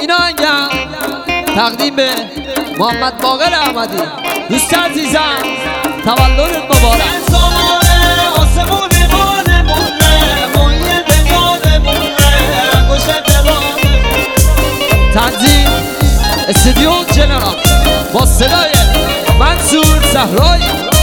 این آهنگم تقدیم به محمد باقر احمدی. دوست عزیزم تولدت مبارک. تنظیم استودیو جنرال با صدای منصور زهرایی.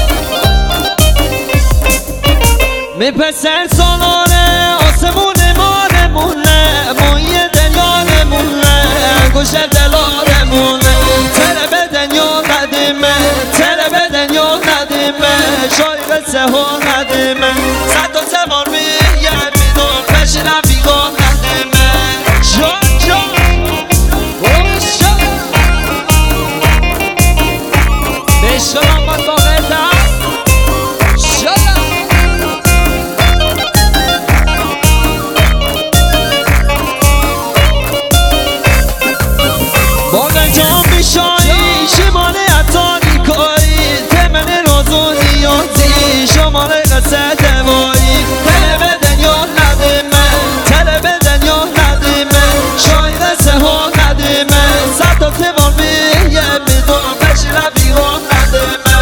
میپسر سالانه آسمون مانمونه، مایه دلانمونه، گوشه دلانمونه. تره بدن یا ندیمه، تره بدن یا ندیمه، شایق سهو ندیمه. صد و زمان میگه میدون بشینم بیگاه ندیمه. جان جان باشم بشم محمد باقر شماره قصه دوایی. تله بدن یا ندیمه، تله بدن یا ندیمه، شایق سهو ندیمه. صد تا تیوان میگه میدونم بشینم بیگاه ندیمه.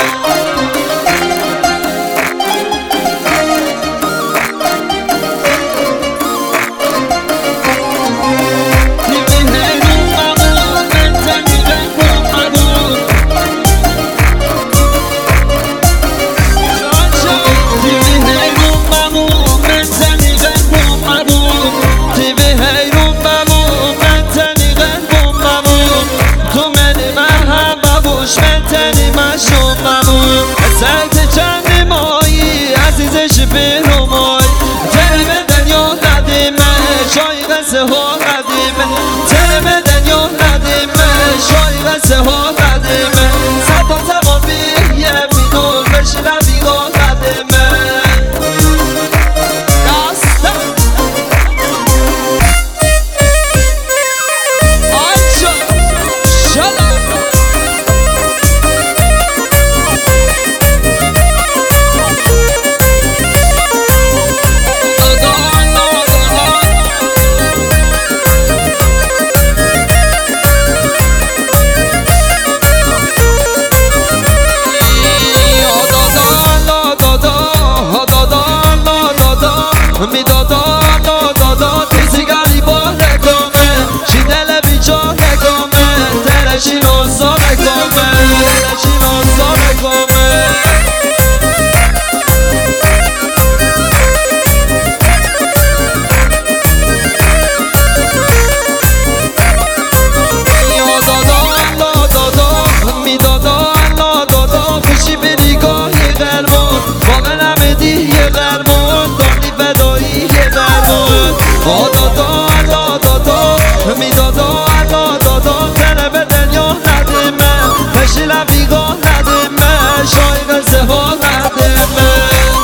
سرت چند مایی عزیزش برومای. تره بدن یا ندیمه، شایق سهو ندیمه، تره بدن یا ندیمه، شایق سهو ندیمه. صد تا زمان میگه میدون بشینم بیگاه ندیمه. می دادا دادا تیزی گلی با رکامه، چی دل بیچار رکامه، ترشی نوزا رکامه، ترشی نوزا رکامه. یا دادا دادا می دادا دادا خوشی به نگاهی قربون، واقع نمیدی یه قربون، بدایی یه درمون. دادا دادا می دادا دادا تره بدن یا ندیمه، بشینم بیگاه ندیمه، شایق سهو ندیمه.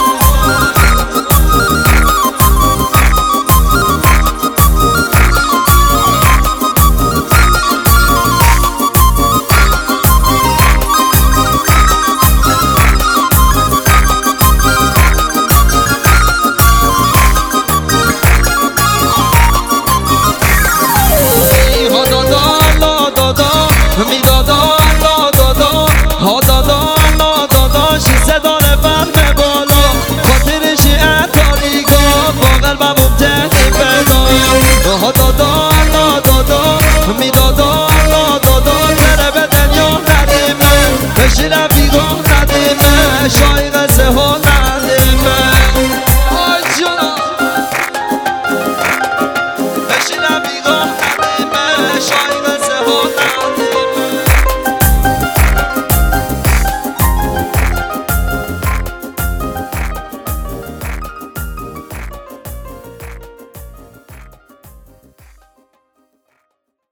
می دادا دادا شی صدان فهم بالا، خاطرشی اتاریگا با قلبمون تهی بدا. دادا می دادا تره بدن یا ندیمه، بشینم بیگاه